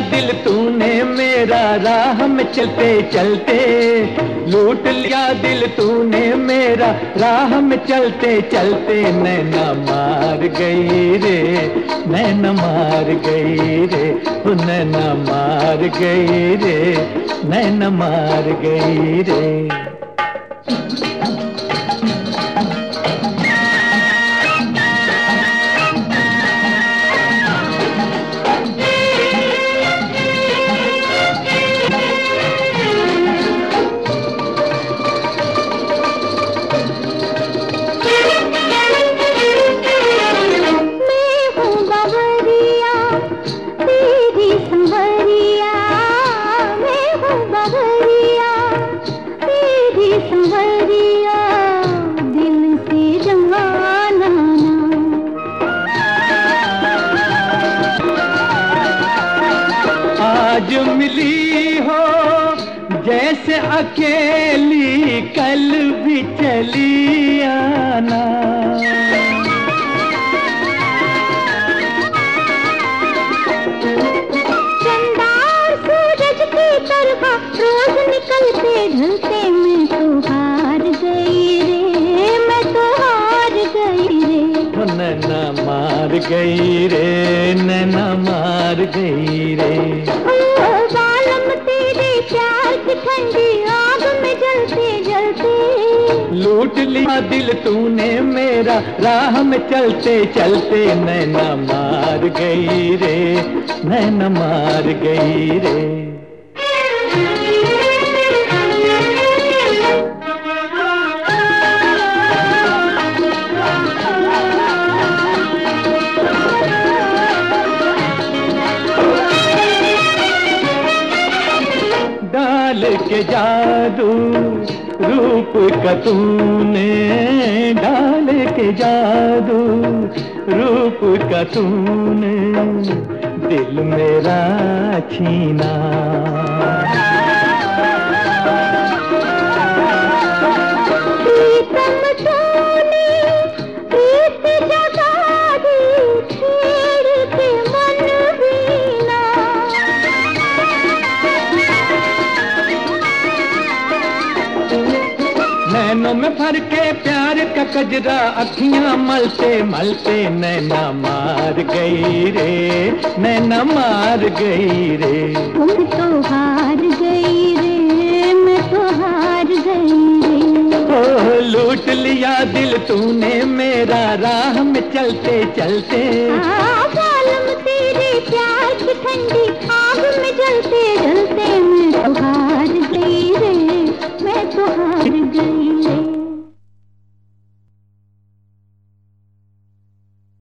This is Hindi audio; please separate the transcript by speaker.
Speaker 1: दिल तूने मेरा, राह में चलते चलते लूट लिया दिल तूने मेरा, राह में चलते चलते नैना मार गई रे, नैना मार गई रे, ओ नैना मार गई रे, नैना मार गई रे। आज मिली हो जैसे अकेली, कल भी चली आना।
Speaker 2: चंदा और सूरज की तरह रोज निकलते ढलते, मैं तो हार गई रे, मैं तो हार गई रे।
Speaker 1: नैना मार गई रे, नैना मार गई रे।
Speaker 2: बालम तेरे प्यार की ठंडी आग में जलते जलते
Speaker 1: लूट लिया दिल तूने मेरा, राह में चलते चलते नैना मार गई रे, नैना मार गई रे। डाल के जादू रूप का तूने, डाल के जादू रूप का तूने दिल मेरा छीना। नैनों में भर के प्यार का कजरा, अखियां मलते मलते नैना मार गई रे, नैना मार गई रे।
Speaker 2: मैं तो हार गई रे, मैं तो हार गई रे।
Speaker 1: ओ लूट लिया दिल तूने मेरा, राह में चलते चलते।
Speaker 2: बालम तेरे प्यार की ठंडी आग में जलते जलते, मैं तो हार गई रे, मैं तो हार गई।